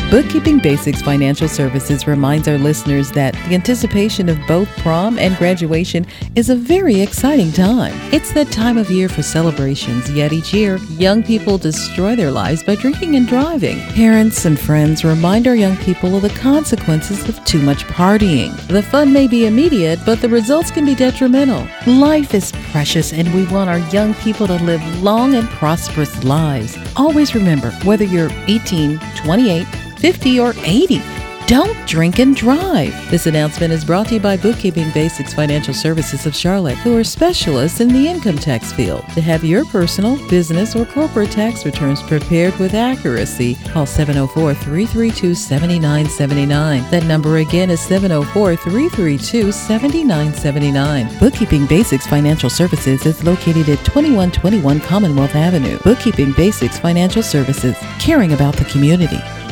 Bookkeeping Basics Financial Services reminds our listeners that the anticipation of both prom and graduation is a very exciting time. It's that time of year for celebrations, yet each year, young people destroy their lives by drinking and driving. Parents and friends remind our young people of the consequences of too much partying. The fun may be immediate, but the results can be detrimental. Life is precious, and we want our young people to live long and prosperous lives. Always remember, whether you're 18, 28, 50 or 80. Don't drink and drive. This announcement is brought to you by Bookkeeping Basics Financial Services of Charlotte, who are specialists in the income tax field. To have your personal, business, or corporate tax returns prepared with accuracy, call 704-332-7979. That number again is 704-332-7979. Bookkeeping Basics Financial Services is located at 2121 Commonwealth Avenue. Bookkeeping Basics Financial Services, caring about the community.